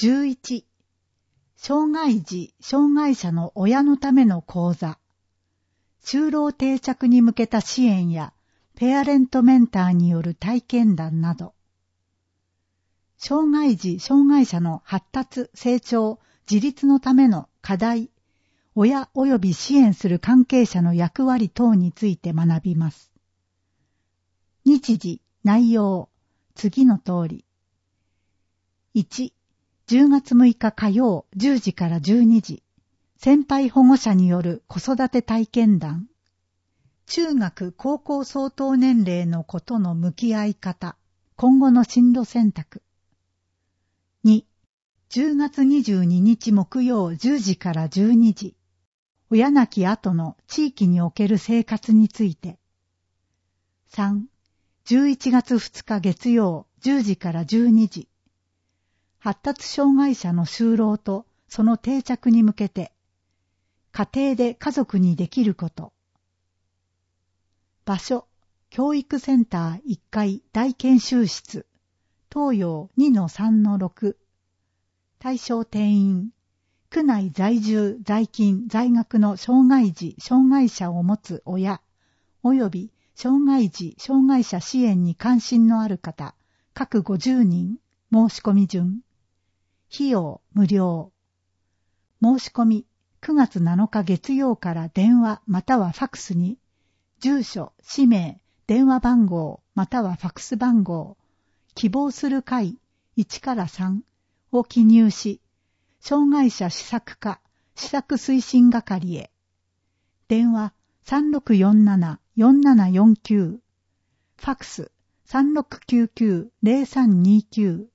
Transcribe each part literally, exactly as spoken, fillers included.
じゅういち、障害児・障害者の親のための講座、就労定着に向けた支援やペアレントメンターによる体験談など、障害児・障害者の発達・成長・自立のための課題、親及び支援する関係者の役割等について学びます。日時、内容、次の通り。いち、じゅうがつむいか火曜じゅうじからじゅうにじ、先輩保護者による子育て体験談。中学・高校相当年齢の子との向き合い方、今後の進路選択。に、じゅうがつにじゅうににち木曜じゅうじからじゅうにじ、親亡き後の地域における生活について。さん、じゅういちがつふつか月曜じゅうじからじゅうにじ、発達障害者の就労とその定着に向けて、家庭で家族にできること。場所、教育センターいっかい大研修室、東洋 にのさんのろく。対象定員、区内在住、在勤、在学の障害児、障害者を持つ親、及び障害児、障害者支援に関心のある方、各ごじゅうにん、申し込み順。費用、無料。申し込み、くがつなのか月曜から電話またはファクスに、住所、氏名、電話番号またはファクス番号、希望する会いちからさんを記入し、障害者施策課、施策推進係へ。電話 さんろくよんななよんななよんきゅう、ファクス さんろくきゅうきゅうゼロさんにきゅう。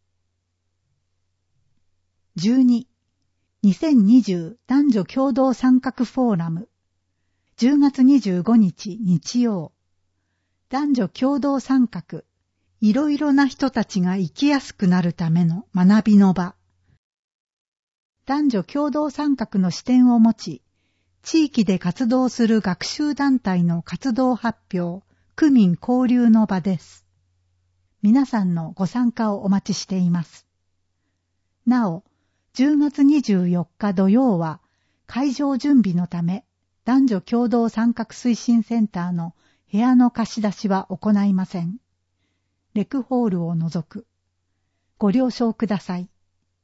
じゅうに、にせんにじゅう男女共同参画フォーラム、じゅうがつにじゅうごにち日曜、男女共同参画、いろいろな人たちが生きやすくなるための学びの場。男女共同参画の視点を持ち、地域で活動する学習団体の活動発表、区民交流の場です。皆さんのご参加をお待ちしています。なお、じゅうがつにじゅうよっか土曜は、会場準備のため、男女共同参画推進センターの部屋の貸し出しは行いません。レクホールを除く。ご了承ください。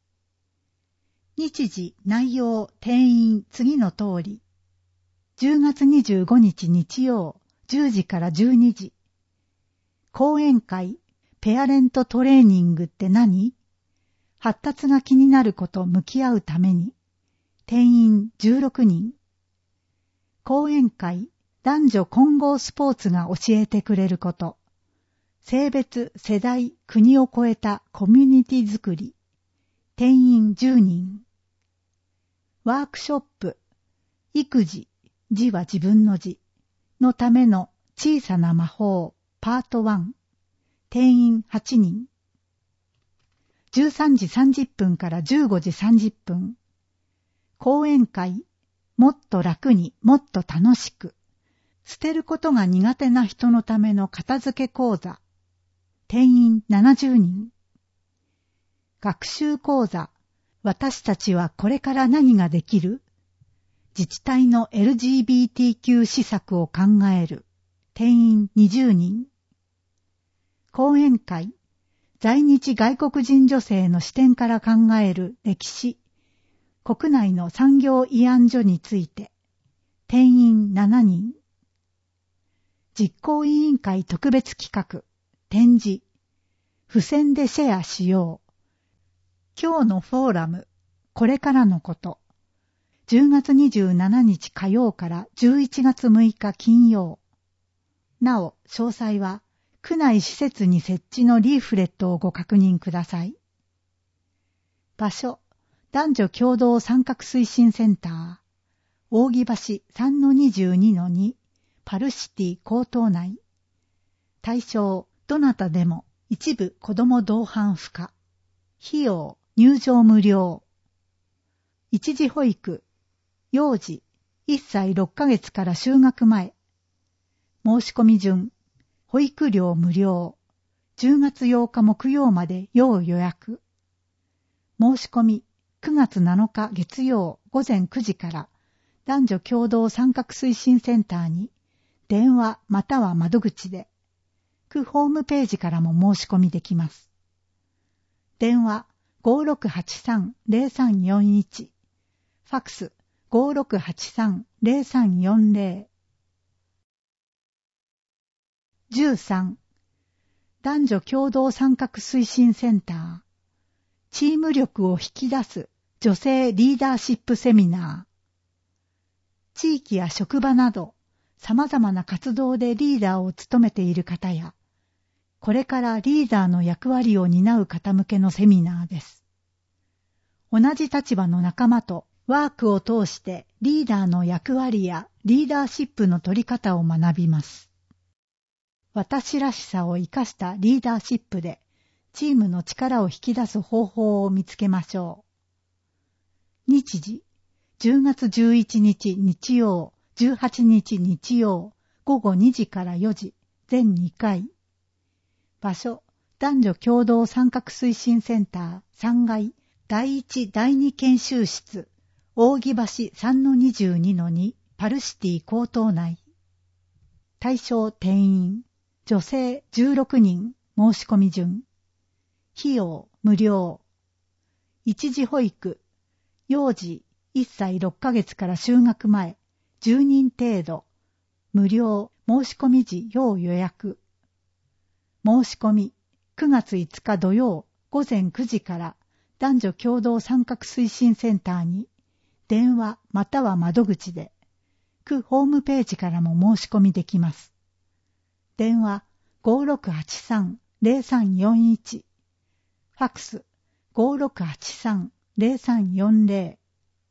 日時、内容、定員、次の通り。じゅうがつにじゅうごにち日曜、じゅうじからじゅうにじ。講演会、ペアレントトレーニングって何？発達が気になること向き合うために。定員じゅうろくにん。講演会、男女混合スポーツが教えてくれること。性別、世代、国を超えたコミュニティづくり。定員じゅうにん。ワークショップ、育児、字は自分の字のための小さな魔法、パートいち。定員はちにん。じゅうさんじさんじゅっぷんからじゅうごじさんじゅっぷん。講演会、もっと楽にもっと楽しく。捨てることが苦手な人のための片付け講座。定員ななじゅうにん。学習講座、私たちはこれから何ができる？自治体の エルジービーティーキュー 施策を考える。定員にじゅうにん。講演会、在日外国人女性の視点から考える歴史、国内の産業慰安所について。定員しちにん。実行委員会特別企画、展示、付箋でシェアしよう。今日のフォーラム、これからのこと。じゅうがつにじゅうしちにち火曜からじゅういちがつむいか金曜。なお、詳細は、区内施設に設置のリーフレットをご確認ください。場所、男女共同参画推進センター、扇橋 さんのにじゅうにのに、パルシティ江東内。対象、どなたでも、一部子ども同伴不可。費用、入場無料。一時保育、幼児、いっさいろっかげつから就学前。申し込み順、保育料無料。じゅうがつようか木曜まで要予約。 申し込みくがつなのか月曜午前くじから男女共同参画推進センターに電話または窓口で、区ホームページからも申し込みできます。電話 ごーろくはちさんゼロさんよんいち、ファックス ごーろくはちさんゼロさんよんゼロ。じゅうさん、男女共同参画推進センター、チーム力を引き出す女性リーダーシップセミナー。地域や職場など様々な活動でリーダーを務めている方や、これからリーダーの役割を担う方向けのセミナーです。同じ立場の仲間とワークを通してリーダーの役割やリーダーシップの取り方を学びます。私らしさを生かしたリーダーシップでチームの力を引き出す方法を見つけましょう。日時、じゅうがつじゅういちにち日曜、じゅうはちにち日曜、ごごにじからよじ、全にかい。場所、男女共同参画推進センターさんがい、だいいちだいに研修室、扇橋 さんのにじゅうにのに パルシティ高等内。対象定員、女性じゅうろくにん、申し込み順。費用無料。一時保育、幼児いっさいろっかげつから就学前、じゅうにん程度。無料、申し込み時要予約。申し込み、くがついつか土曜午前くじから男女共同参画推進センターに電話または窓口で、区ホームページからも申し込みできます。電話 ごーろくはちさんゼロさんよんいち、ファックス ごーろくはちさんゼロさんよんゼロ。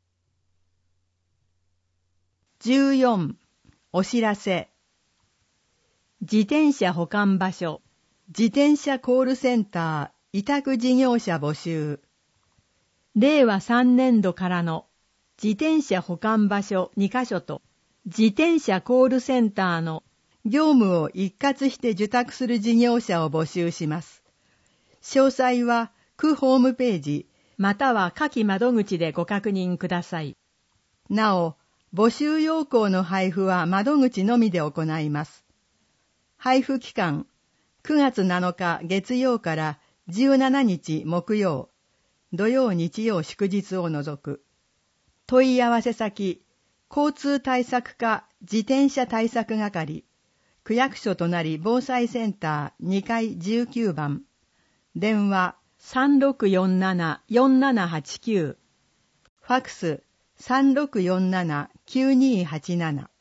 じゅうよん、お知らせ。自転車保管場所、自転車コールセンター委託事業者募集。れいわさんねんどからの自転車保管場所にかしょと自転車コールセンターの業務を一括して受託する事業者を募集します。詳細は区ホームページまたは下記窓口でご確認ください。なお、募集要項の配布は窓口のみで行います。配布期間、くがつなのか月曜からじゅうしちにち木曜、土曜日曜祝日を除く。問い合わせ先、交通対策課自転車対策係、区役所となり防災センターにかいじゅうきゅうばん、電話 さんろくよんななよんななはちきゅう、ファックス さんろくよんななきゅうにはちなな。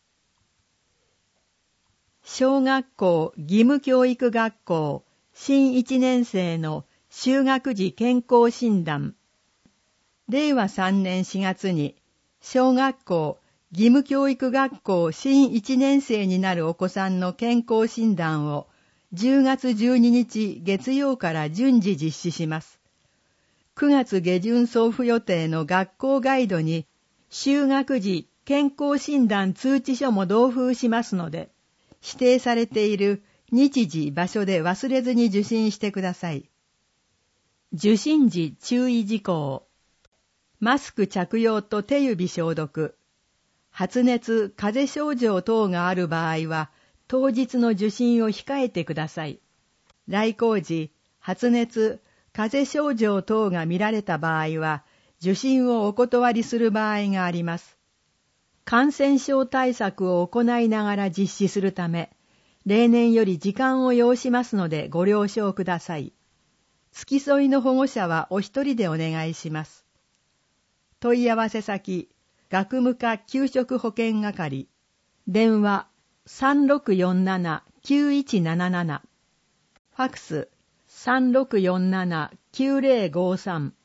小学校義務教育学校新いちねん生の就学時健康診断。れいわさんねんしがつに小学校義務教育学校新いちねん生になるお子さんの健康診断をじゅうがつじゅうににち月曜から順次実施します。くがつ下旬送付予定の学校ガイドに就学時健康診断通知書も同封しますので、指定されている日時場所で忘れずに受診してください。受診時注意事項。マスク着用と手指消毒。発熱、風邪症状等がある場合は、当日の受診を控えてください。来校時、発熱、風邪症状等が見られた場合は、受診をお断りする場合があります。感染症対策を行いながら実施するため、例年より時間を要しますのでご了承ください。付き添いの保護者はお一人でお願いします。問い合わせ先、学務課給食保健係、電話 さんろくよんななきゅういちなななな、ファックス さんろくよんななきゅうぜろごさん。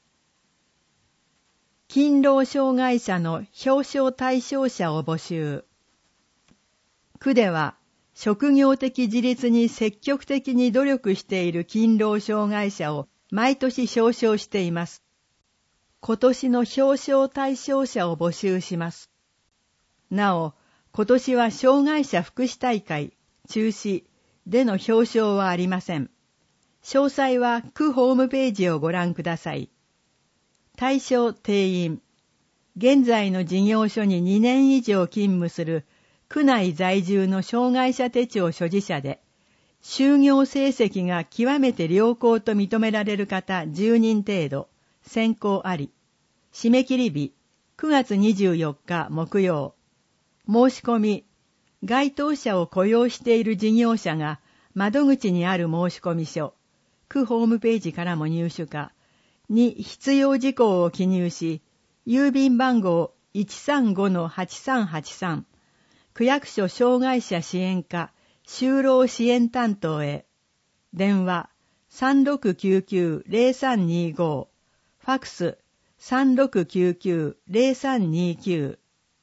勤労障害者の表彰対象者を募集。区では職業的自立に積極的に努力している勤労障害者を毎年表彰しています。今年の表彰対象者を募集します。なお、今年は障害者福祉大会中止での表彰はありません。詳細は区ホームページをご覧ください。 対象定員。現在の事業所ににねん以上勤務する区内在住の障害者手帳所持者で、就業成績が極めて良好と認められる方じゅうにん程度、選考あり。締め切り日、くがつにじゅうよっか木曜。申し込み、該当者を雇用している事業者が窓口にある申込書、区ホームページからも入手可に必要事項を記入し、郵便番号 いちさんごのはちさんはちさん、区役所障害者支援課就労支援担当へ。電話 さんろくきゅうきゅうゼロさんにご、ファクス さんろくきゅうきゅうゼロさんにきゅう。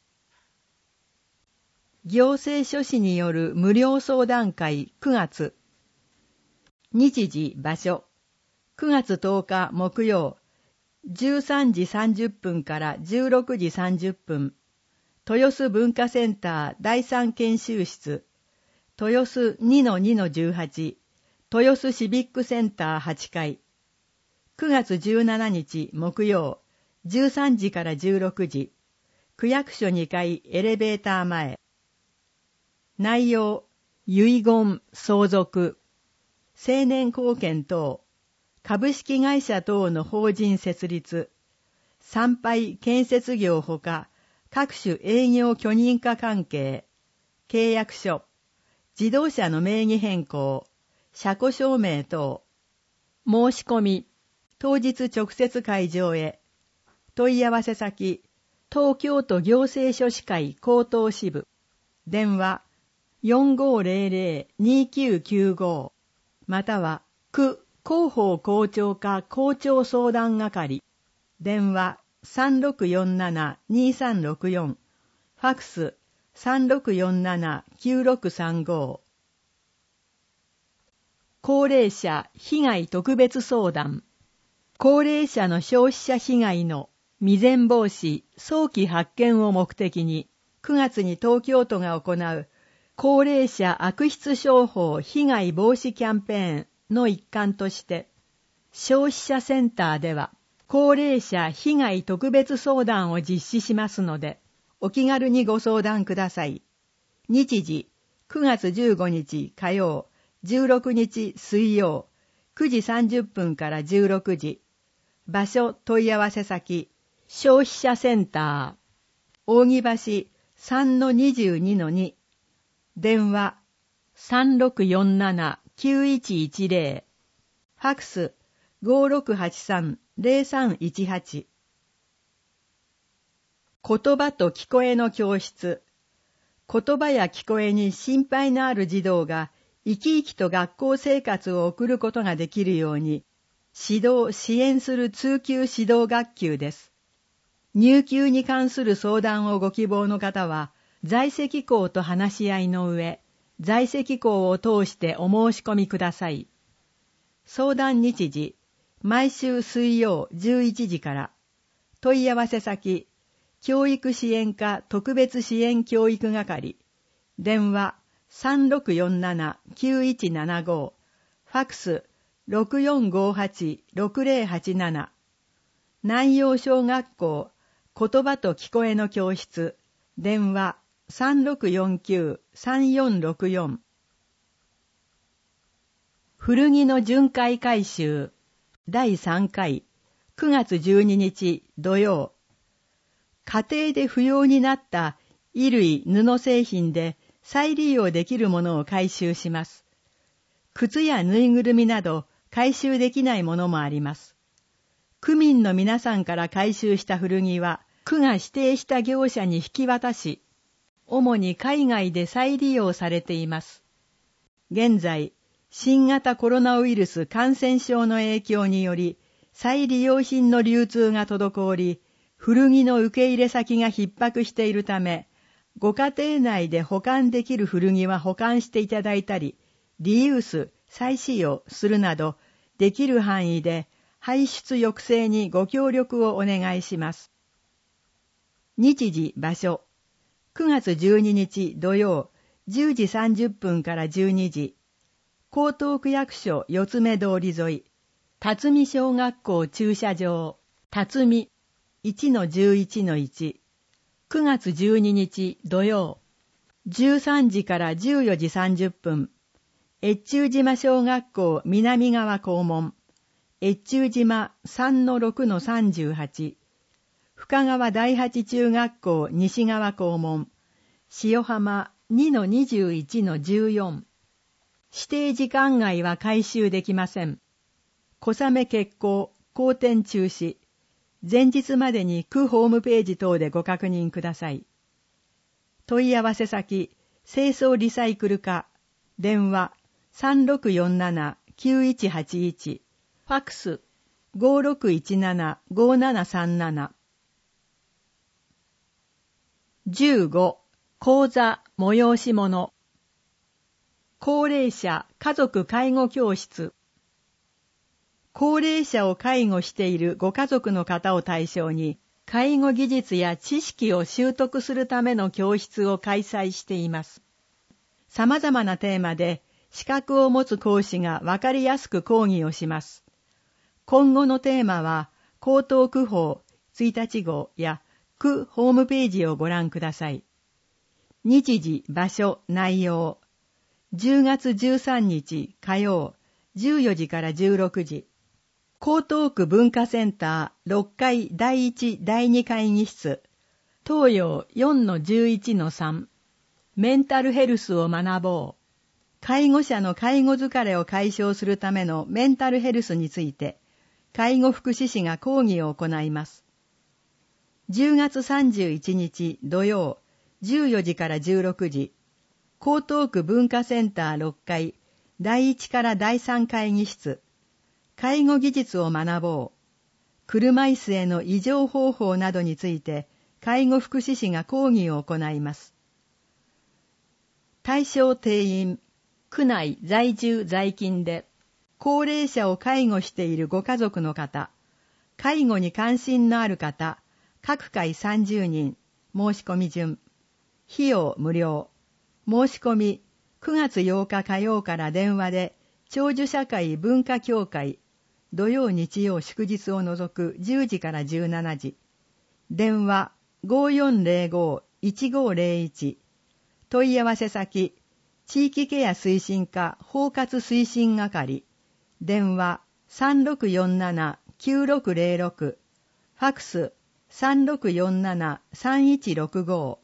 行政書士による無料相談会くがつ。日時場所くがつとおか木曜、じゅうさんじさんじゅっぷんからじゅうろくじさんじゅっぷん、豊洲文化センター第三研修室、豊洲 にのにのじゅうはち、豊洲シビックセンターはちかい。くがつじゅうしちにち木曜、じゅうさんじからじゅうろくじ、区役所にかいエレベーター前。内容、遺言、相続、青年貢献等、株式会社等の法人設立、参拝建設業ほか、各種営業許認可関係、契約書、自動車の名義変更、車庫証明等、申し込み、当日直接会場へ、問い合わせ先、東京都行政書士会高等支部、電話 よんごーぜろぜろにきゅうきゅうご、または区広報校長課校長相談係、電話 さんろくよんななにさんろくよん、ファクス さんろくよんななきゅうろくさんご。高齢者被害特別相談。高齢者の消費者被害の未然防止、早期発見を目的に、くがつに東京都が行う高齢者悪質商法被害防止キャンペーンの一環として、消費者センターでは高齢者被害特別相談を実施しますので、お気軽にご相談ください。日時、くがつじゅうごにち火曜、じゅうろくにち水曜、くじさんじゅっぷんからじゅうろくじ。場所問い合わせ先、消費者センター、扇橋 さんのにじゅうにのに。電話 さんろくよんななきゅういちいちぜろ、ファクス ごーろくはちさんぜろさんいちはち。言葉と聞こえの教室。言葉や聞こえに心配のある児童が生き生きと学校生活を送ることができるように、指導・支援する通級指導学級です。入級に関する相談をご希望の方は、在籍校と話し合いの上、在籍校を通してお申し込みください。相談日時、毎週水曜じゅういちじから。問い合わせ先、教育支援課特別支援教育係。電話 さんろくよんななきゅういちななご、ファクス ろくよんごはちろくぜろはちなな。南陽小学校言葉と聞こえの教室。電話さんろくよんきゅうさんよんろくよん。古着の巡回回収だいさんかいくがつじゅうににち土曜。家庭で不要になった衣類・布製品で再利用できるものを回収します。靴やぬいぐるみなど回収できないものもあります。区民の皆さんから回収した古着は区が指定した業者に引き渡し、主に海外で再利用されています。現在、新型コロナウイルス感染症の影響により、再利用品の流通が滞り、古着の受け入れ先が逼迫しているため、ご家庭内で保管できる古着は保管していただいたり、リユース、再使用するなど、できる範囲で排出抑制にご協力をお願いします。日時、場所。くがつじゅうににち土曜じゅうじさんじゅっぷんからじゅうにじ、江東区役所四つ目通り沿い、辰巳小学校駐車場。 辰巳 いちのじゅういちのいち、くがつじゅうににち土曜、じゅうさんじからじゅうよじさんじゅっぷん、越中島小学校南側校門、越中島 さんのろくのさんじゅうはち、深川第八中学校西側校門、塩浜 にのにじゅういちのじゅうよん。指定時間外は改修できません。小雨決行、後転中止。前日までに区ホームページ等でご確認ください。問い合わせ先、清掃リサイクル課、電話 さんろくよんななきゅういちはちいち、ファックス ごろくいちななごななさんなな。じゅうご、講座催し物。高齢者家族介護教室。高齢者を介護しているご家族の方を対象に、介護技術や知識を習得するための教室を開催しています。様々なテーマで資格を持つ講師がわかりやすく講義をします。今後のテーマは、江東区法ついたち号や区ホームページをご覧ください。日時、場所、内容。じゅうがつじゅうさんにち火曜、じゅうよじからじゅうろくじ。江東区文化センターろっかいだいいちだいに会議室、東洋 よんのじゅういちのさん、メンタルヘルスを学ぼう。介護者の介護疲れを解消するためのメンタルヘルスについて、介護福祉士が講義を行います。じゅうがつさんじゅういちにち土曜、じゅうよじからじゅうろくじ、江東区文化センターろっかいだいいちからだいさん会議室、介護技術を学ぼう。車椅子への移乗方法などについて、介護福祉士が講義を行います。対象定員、区内在住在勤で、高齢者を介護しているご家族の方、介護に関心のある方、各回さんじゅうにん、申し込み順。費用無料。申し込み、くがつようか火曜から電話で、長寿社会文化協会、土曜日曜祝日を除くじゅうじからじゅうしちじ。電話 ごよんぜろごいちごぜろいち。問い合わせ先、地域ケア推進課包括推進係。電話 さんろくよんななきゅうろくぜろろく。ファックス さんろくよんななさんいちろくご。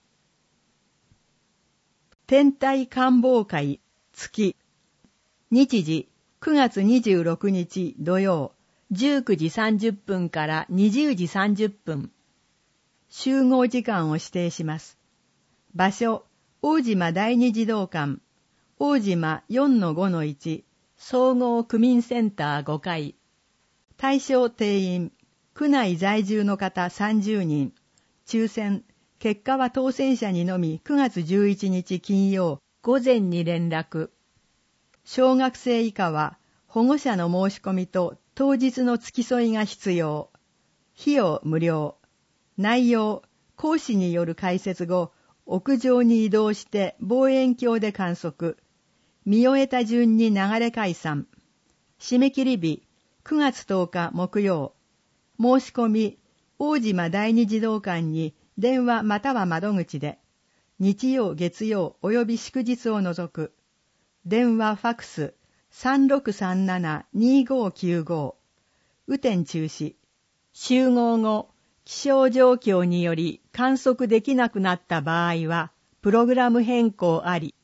天体観望会月。日時くがつにじゅうろくにち土曜、じゅうくじさんじゅっぷんからにじゅうじさんじゅっぷん。集合時間を指定します。場所、大島第二児童館、大島 よんのごのいち、総合区民センターごかい。対象定員、区内在住の方さんじゅうにん。抽選、結果は当選者にのみくがつじゅういちにち金曜、午前に連絡。小学生以下は保護者の申し込みと当日の付き添いが必要。費用無料。内容、講師による解説後、屋上に移動して望遠鏡で観測。見終えた順に流れ解散。締め切り日、くがつとおか木曜。申し込み、大島第二児童館に電話または窓口で。日曜月曜及び祝日を除く。電話ファックス さんろくさんななにごきゅうご。雨天中止。集合後、気象状況により観測できなくなった場合は、プログラム変更あり。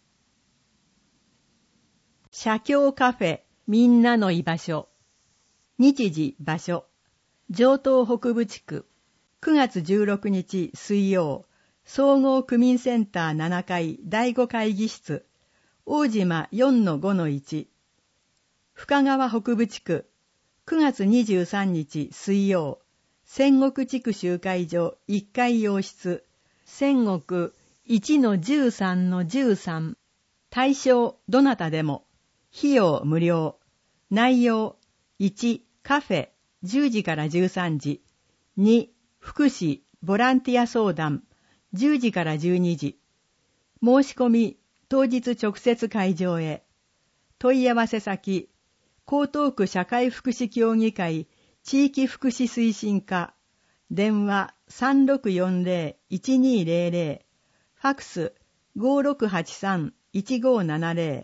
社協カフェみんなの居場所。日時場所。城東北部地区。くがつじゅうろくにち水曜。総合区民センターななかいだいご会議室。大島 よんのごのいち。深川北部地区。くがつにじゅうさんにち水曜。仙石地区集会所いっかい洋室。仙石 いちのじゅうさんのじゅうさん。対象どなたでも。費用無料。内容いちカフェじゅうじからじゅうさんじ。に福祉ボランティア相談じゅうじからじゅうにじ。申し込み当日直接会場へ。問い合わせ先江東区社会福祉協議会地域福祉推進課、電話 さんろくよんゼロ いちにーゼロゼロ、ファックス ごろくはちさん いちごななゼロ。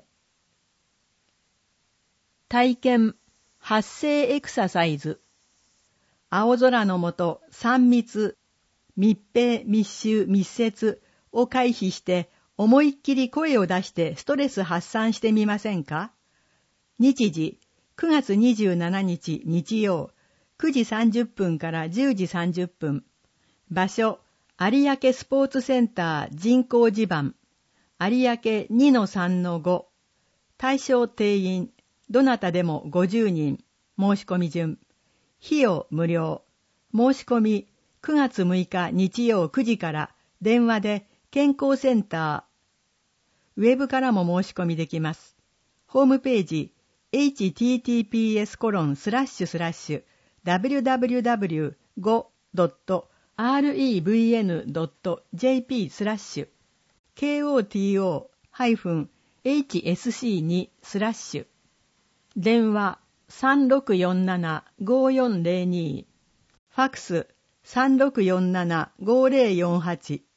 体験、発声エクササイズ。青空の下、三密、密閉、密集、密接を回避して、思いっきり声を出してストレス発散してみませんか？日時、くがつにじゅうしちにち日曜、くじさんじゅっぷんからじゅうじさんじゅっぷん。場所、有明スポーツセンター人工地盤。有明 にのさんのご。対象定員、どなたでもごじゅうにん。申し込み順。費用無料。申し込み、くがつむいか日曜くじから電話で健康センター。ウェブからも申し込みできます。ホームページ、エイチティーティーピーエスコロンスラッシュスラッシュダブリューダブリューダブリューごドットアールイーブイエヌドットジェーピー スラッシュ ケーオーティーオー エイチエスシーに スラッシュ電話 さんろくよんなな ごよんゼロに ファックス さんろくよんなな ごゼロよんはち。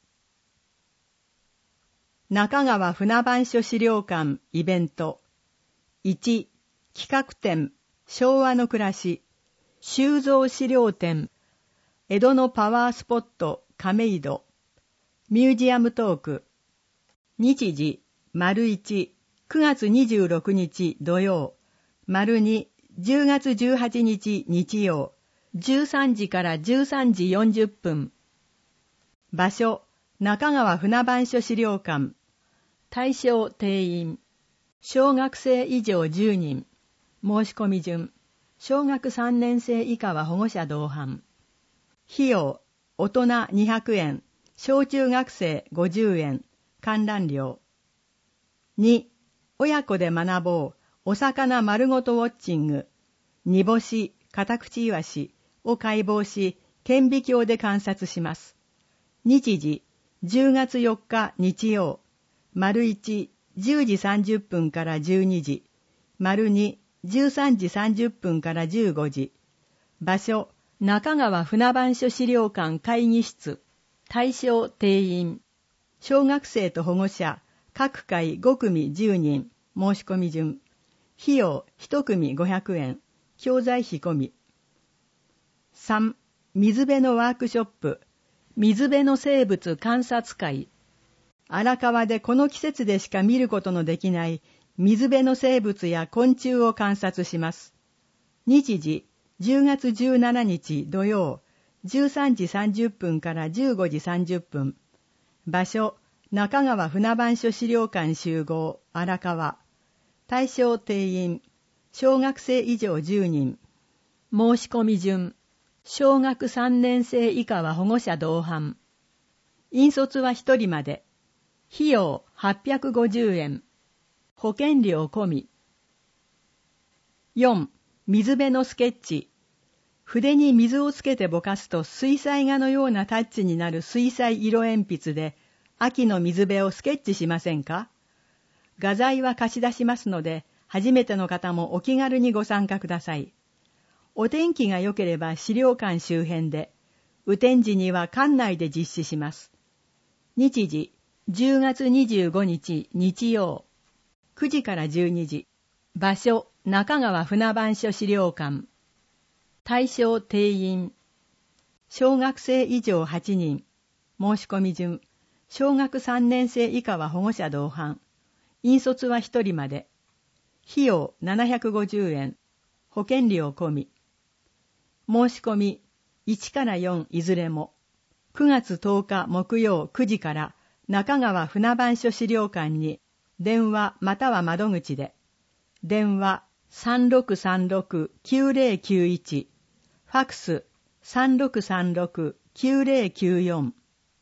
中川船番所資料館イベントいち企画展昭和の暮らし収蔵資料展江戸のパワースポット亀戸ミュージアムトーク日時丸いち、くがつにじゅうろくにち土曜丸に、じゅうがつじゅうはちにち日曜じゅうさんじからじゅうさんじよんじゅっぷん場所中川船番所資料館対象定員小学生以上じゅうにん申し込み順小学さんねん生以下は保護者同伴費用大人にひゃくえん小中学生ごじゅうえん観覧料に親子で学ぼうお魚丸ごとウォッチング煮干しカタクチイワシを解剖し顕微鏡で観察します日時じゅうがつよっか日曜丸いち、じゅうじさんじゅっぷんからじゅうにじ丸に、じゅうさんじさんじゅっぷんからじゅうごじ場所中川船番所資料館会議室対象定員小学生と保護者各回ごくみじゅうにん申し込み順費用いちくみごひゃくえん教材費込みさん水辺のワークショップ水辺の生物観察会荒川でこの季節でしか見ることのできない水辺の生物や昆虫を観察します日時じゅうがつじゅうしちにち土曜じゅうさんじさんじゅっぷんからじゅうごじさんじゅっぷん場所中川船番所資料館集合荒川対象定員小学生以上じゅうにん申し込み順小学さんねん生以下は保護者同伴引率はひとりまで費用はっぴゃくごじゅうえん保険料込みよん水辺のスケッチ筆に水をつけてぼかすと水彩画のようなタッチになる水彩色鉛筆で秋の水辺をスケッチしませんか？画材は貸し出しますので初めての方もお気軽にご参加ください。お天気が良ければ資料館周辺で、雨天時には館内で実施します。日時じゅうがつにじゅうごにち日曜くじからじゅうにじ場所中川船番所資料館対象定員小学生以上はちにん申し込み順小学さんねん生以下は保護者同伴引率はひとりまで費用ななひゃくごじゅうえん保険料込み申し込みいちからよんいずれもくがつとおか木曜くじから中川船番所資料館に電話または窓口で電話 さんろくさんろくきゅうゼロきゅういち ファックス さんろくさんろくきゅうゼロきゅうよん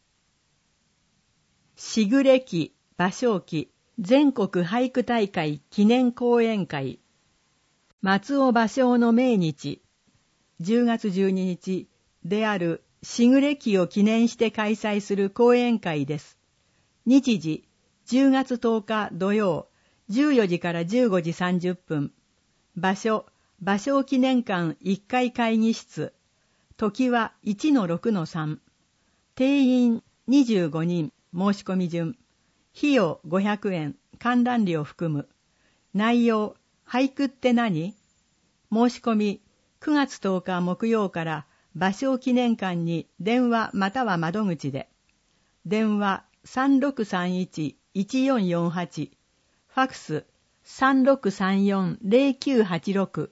しぐれ期芭蕉記全国俳句大会記念講演会松尾芭蕉の命日じゅうがつじゅうににちであるしぐれ期を記念して開催する講演会です。日時じゅうがつとおか土曜じゅうよじからじゅうごじさんじゅっぷん場所芭蕉記念館いっかい会議室、時はいちのろくのさん、定員にじゅうごにん、申し込み順、費用ごひゃくえん、観覧料含む。内容、俳句って何？申し込み、くがつとおか木曜から芭蕉記念館に電話または窓口で。電話 さんろくさんいちいちよんよんはち、ファクス さんろくさんよんゼロきゅうはちろく。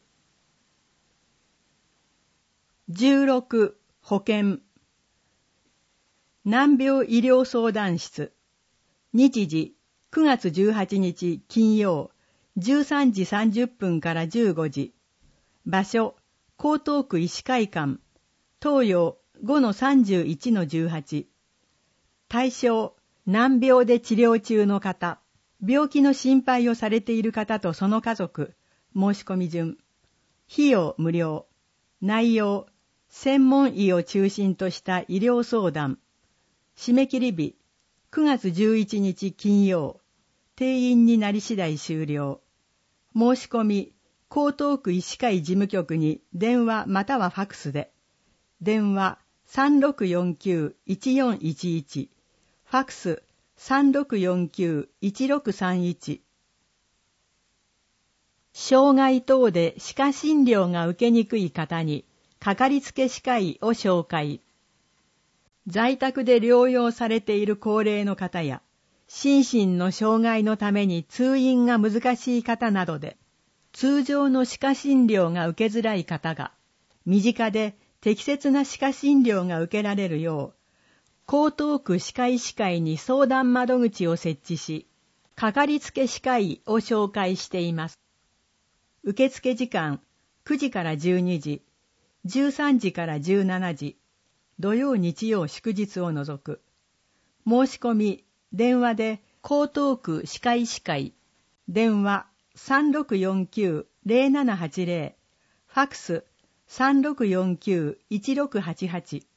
じゅうろく、保健。難病医療相談室。日時、くがつじゅうはちにち金曜、じゅうさんじさんじゅっぷんからじゅうごじ。場所、江東区医師会館。東洋 ごのさんじゅういちのじゅうはち。対象、難病で治療中の方、病気の心配をされている方とその家族。申し込み順。費用無料。内容、専門医を中心とした医療相談。締め切り日、くがつじゅういちにち金曜。定員になり次第終了。申し込み、江東区医師会事務局に電話またはファクスで。電話 さんろくよんきゅういちよんいちいち、ファクス さんろくよんきゅういちろくさんいち。障害等で歯科診療が受けにくい方に、かかりつけ歯科医を紹介。在宅で療養されている高齢の方や、心身の障害のために通院が難しい方などで、通常の歯科診療が受けづらい方が、身近で適切な歯科診療が受けられるよう、江東区歯科医師会に相談窓口を設置し、かかりつけ歯科医を紹介しています。受付時間、くじからじゅうにじ、じゅうさんじからじゅうしちじ、土曜日曜祝日を除く。申し込み、電話で江東区歯科医師会、電話 さんろくよんきゅうゼロななはちゼロ、ファクス さんろくよんきゅういちろくはちはち。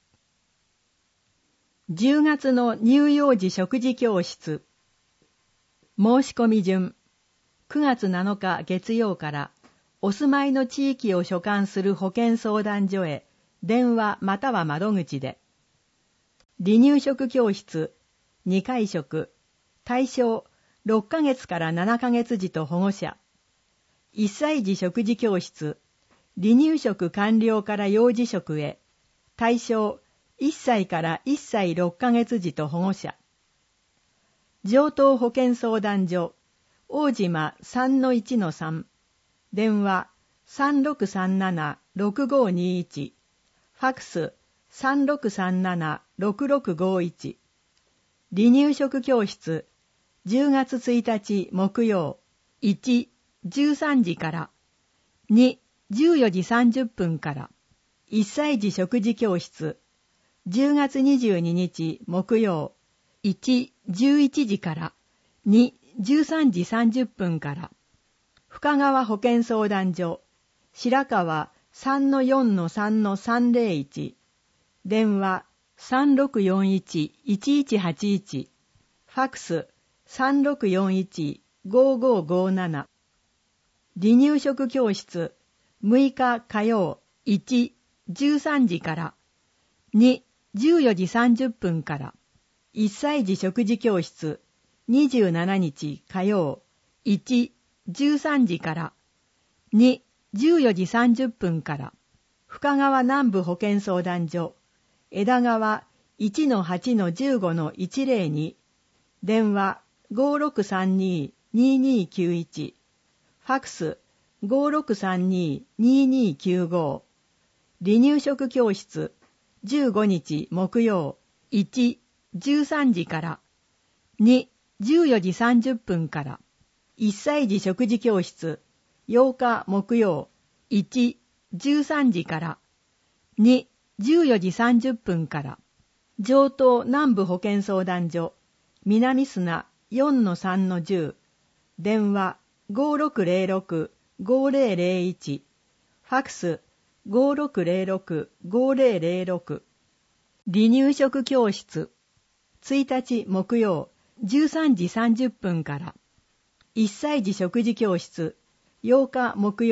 じゅうがつの乳幼児食事教室。申し込み順。くがつなのか月曜からお住まいの地域を所管する保健相談所へ電話または窓口で。離乳食教室、にかい食、対象ろっかげつからななかげつ児と保護者。いっさい児食事教室、離乳食完了から幼児食へ。対象いっさいからいっさいろっかげつ児と保護者。上東保健相談所、大島 さんのいちのさん、電話 さんろくさんななろくごにいち、ファクス さんろくさんななろくろくごいち。離乳食教室、じゅうがつついたち木曜、いち、じゅうさんじから、に、じゅうよじさんじゅっぷんから、いっさい児食事教室、じゅうがつにじゅうににち木曜、いち、じゅういちじから、に、じゅうさんじさんじゅっぷんから、深川保健相談所、白川 さんのよんのさんのさんぜろいち、電話 さんろくよんいちいちいちはちいち、ファクス さんろくよんいちごごごなな。離乳食教室、むいか火曜、いち、じゅうさんじから、に、じゅうよじさんじゅっぷんから、いっさい児食事教室、にじゅうしちにち火曜、いち、じゅうさんじから、に、じゅうよじさんじゅっぷんから、深川南部保健相談所、枝川 いちのはちのじゅうごのいちぜろに、電話 ごろくさんに ににきゅういち、ファクス ごろくさんに ににきゅうご。離乳食教室、じゅうごにち木曜、いち、じゅうさんじから、に、じゅうよじさんじゅっぷんから、いっさい児食事教室、ようか木曜、いち、じゅうさんじから、に、じゅうよじさんじゅっぷんから、上東南部保健相談所、南砂 よんのさんのじゅう、電話 ごろくぜろろくごぜろぜろいち、ファクス ごろくぜろろくごぜろぜろろく。離乳食教室、ついたち木曜、じゅうさんじさんじゅっぷんから、いっさい児食事教室、ようか木曜、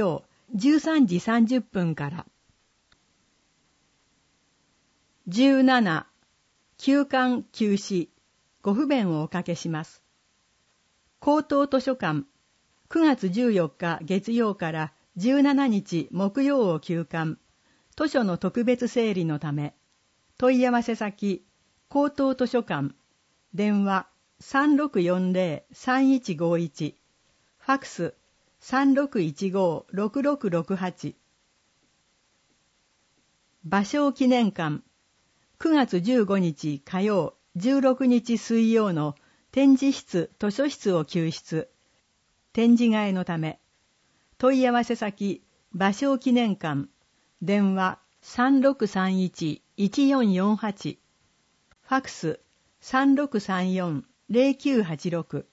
じゅうさんじさんじゅっぷんから。じゅうなな、休館休止、ご不便をおかけします。高等図書館、くがつじゅうよっか月曜からじゅうしちにち木曜を休館、図書の特別整理のため、問い合わせ先、高等図書館、電話 さんろくよんぜろさんいちごいち、ファックス さんろくいちごろくろくろくはち。芭蕉記念館、くがつじゅうごにち火曜、じゅうろくにち水曜の展示室・図書室を休室、展示替えのため、問い合わせ先、芭蕉記念館、電話 さんろくさんいちいちよんよんはち、ファックス さんろくさんよんぜろきゅうはちろく。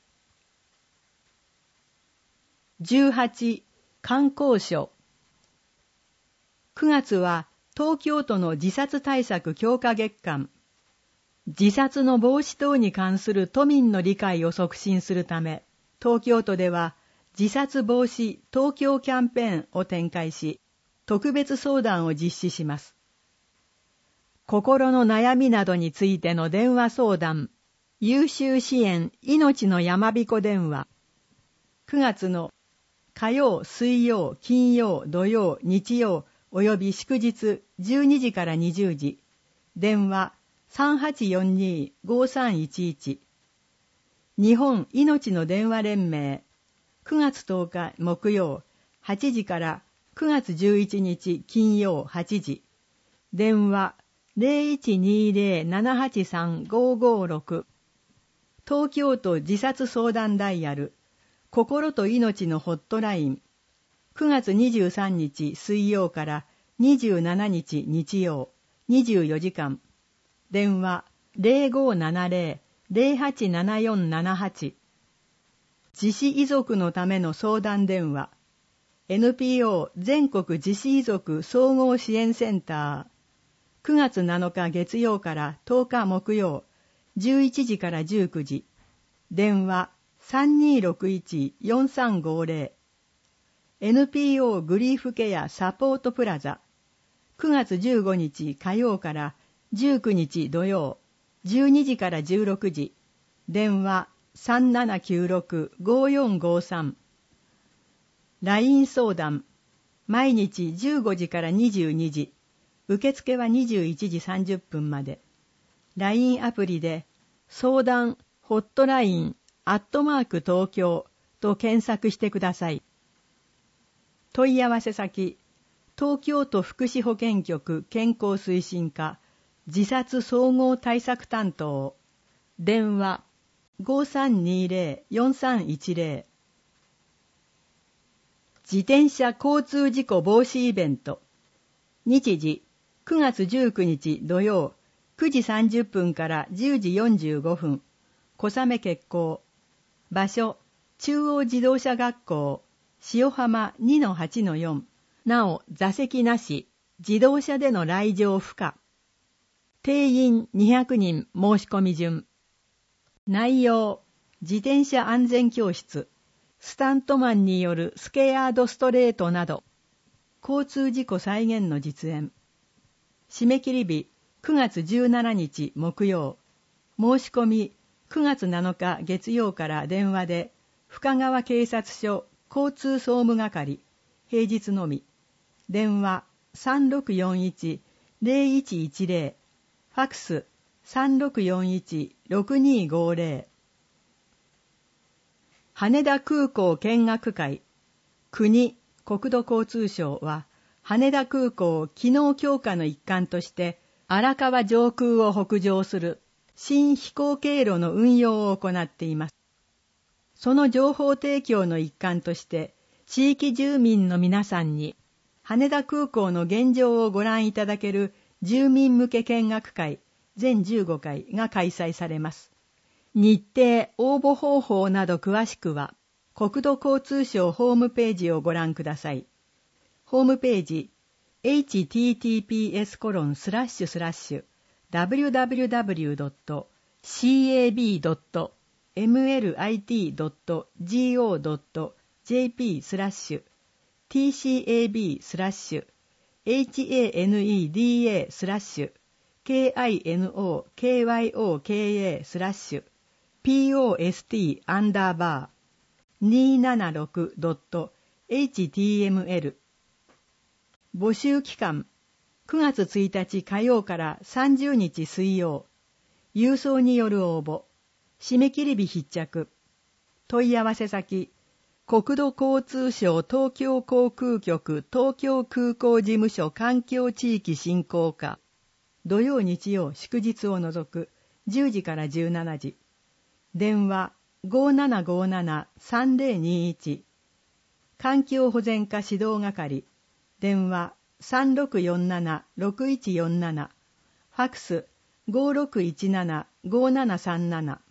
じゅうはち、観光所。くがつは東京都の自殺対策強化月間。自殺の防止等に関する都民の理解を促進するため、東京都では自殺防止東京キャンペーンを展開し、特別相談を実施します。心の悩みなどについての電話相談、優秀支援命のやまびこ電話。くがつの火曜、水曜、金曜、土曜、日曜、および祝日じゅうにじからにじゅうじ、電話 さんはちよんに ごさんいちいち。日本いのちの電話連盟、くがつとおか木曜はちじからくがつじゅういちにち金曜はちじ、電話 ぜろいちにぜろななはちさんごごろく。東京都自殺相談ダイヤル、心と命のホットライン、くがつにじゅうさんにち水曜からにじゅうしちにち日曜、にじゅうよじかん、電話 ぜろごななぜろ ぜろはちななよんななはち。自死遺族のための相談電話、エヌピーオー 全国自死遺族総合支援センター、くがつなのか月曜からとおか木曜、じゅういちじからじゅうくじ、電話 さんにろくいちよんさんごぜろ。エヌピーオー グリーフケアサポートプラザ、くがつじゅうごにち火曜からじゅうくにち土曜、じゅうにじからじゅうろくじ、電話 さんななきゅうろくごよんごさん。ライン 相談、毎日じゅうごじからにじゅうにじ、受付はにじゅういちじさんじゅっぷんまで。ライン アプリで、相談、ホットライン、アットマーク東京と検索してください。問い合わせ先、東京都福祉保健局健康推進課、自殺総合対策担当、電話 ごさんにぜろよんさんいちぜろ。自転車交通事故防止イベント。日時、くがつじゅうくにち土曜、くじさんじゅっぷんからじゅうじよんじゅうごふん、小雨決行。場所、中央自動車学校、塩浜 にのはちのよん。なお、座席なし、自動車での来場不可。定員にひゃくにん申し込み順。内容、自転車安全教室、スタントマンによるスケアードストレートなど、交通事故再現の実演。締め切り日、くがつじゅうしちにち木曜。申し込み、くがつなのか月曜から電話で、深川警察署交通総務係、平日のみ。電話 さんろくよんいちぜろいちいちぜろ、ファックス さんろくよんいちろくにごぜろ。羽田空港見学会。国、国土交通省は、羽田空港機能強化の一環として、荒川上空を北上する新飛行経路の運用を行っています。その情報提供の一環として、地域住民の皆さんに、羽田空港の現状をご覧いただける住民向け見学会全じゅうごかいが開催されます。日程、応募方法など詳しくは、国土交通省ホームページをご覧ください。ホームページ、エイチティーティーピーエスコロンスラッシュスラッシュダブリューダブリューダブリュードットキャブドットエムエルアイティードットゴードットジェーピースラッシュティーシーエービー スラッシュ エイチエーエヌイーディーエー スラッシュ ケーアイエヌオーケーワイオーケーエー スラッシュ ピーオーエスティー アンダーバー にーななろく ドット エイチティーエムエル 募集期間くがつついたち火曜からさんじゅうにち水曜。郵送による応募。締め切り日必着。問い合わせ先、国土交通省東京航空局東京空港事務所環境地域振興課。土曜日曜祝日を除くじゅうじからじゅうしちじ。電話 ごーななごーななさんぜろにいち。環境保全課指導係。電話さんろくよんななろくいちよんなな。ファックスごーろくいちななごーななさんなな。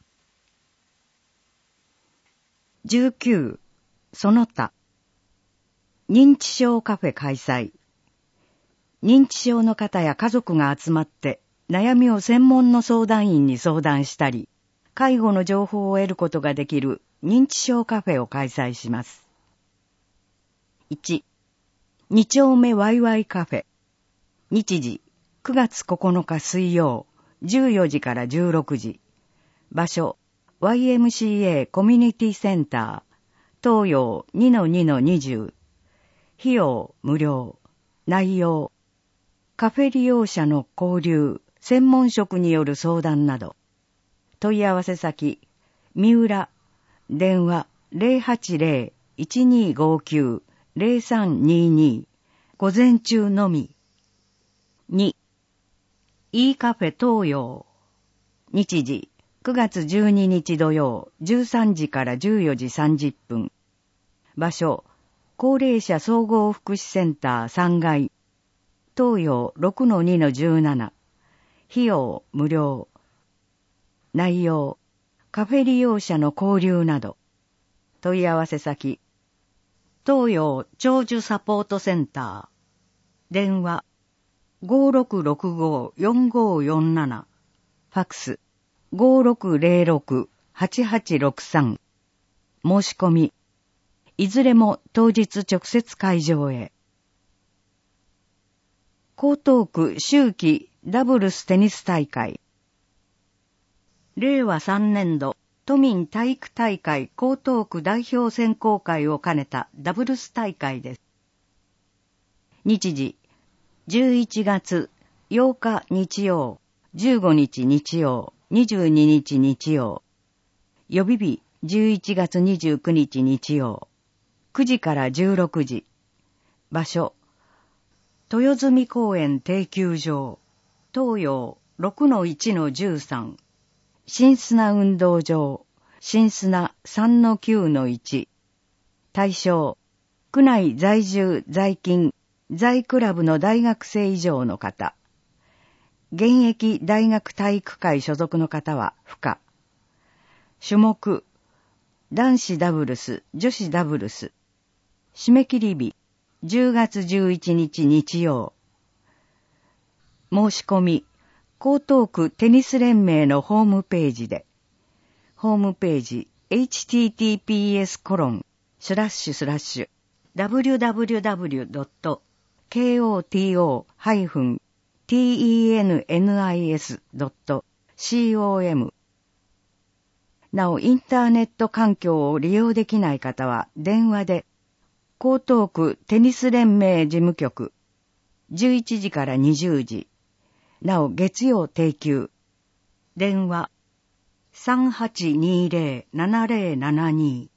じゅうきゅう、その他。認知症カフェ開催。認知症の方や家族が集まって悩みを専門の相談員に相談したり、介護の情報を得ることができる認知症カフェを開催します。いち、に丁目ワイワイカフェ。日時、くがつここのか水曜、じゅうよじからじゅうろくじ。場所、ワイエムシーエー コミュニティセンター、東洋 にのにのにじゅう。費用無料。内容、カフェ利用者の交流、専門職による相談など。問い合わせ先、三浦、電話 ゼロはちゼロ いちにーごきゅう ゼロさんにーにー。午前中のみ。に、E カフェ東洋。日時、くがつじゅうににち土曜、じゅうさんじからじゅうよじさんじゅっぷん。場所、高齢者総合福祉センターさんがい。東洋 ろくのにのじゅうなな。費用無料。内容、カフェ利用者の交流など。問い合わせ先、東洋長寿サポートセンター。電話、ごーろくろくごーよんごーよんなな。ファックス、ごーろくゼロろく はちはちろくさん。申し込み、いずれも当日直接会場へ。江東区秋季ダブルステニス大会。れいわさんねんど都民体育大会江東区代表選考会を兼ねたダブルス大会です。日時、じゅういちがつようか日曜、じゅうごにち日曜、にじゅうににち日曜。予備日じゅういちがつにじゅうくにち日曜。くじからじゅうろくじ。場所、豊住公園定休場。東洋 ろくのいちのじゅうさん。新砂運動場。新砂 さんのきゅうのいち。対象、区内在住在勤在クラブの大学生以上の方。現役大学体育会所属の方は不可。種目、男子ダブルス、女子ダブルス。締め切り日、じゅうがつじゅういちにち日曜。申し込み、江東区テニス連盟のホームページで。ホームページ、エイチティーティーピーエスコロンスラッシュスラッシュ ダブリュダブリュダブリュドットケーオーティーオーハイフンティーイーエヌエヌアイエスドットコム。なお、インターネット環境を利用できない方は、電話で、江東区テニス連盟事務局、じゅういちじからにじゅうじ。なお、月曜定休。電話、さんはちにーぜろ ななぜろななに。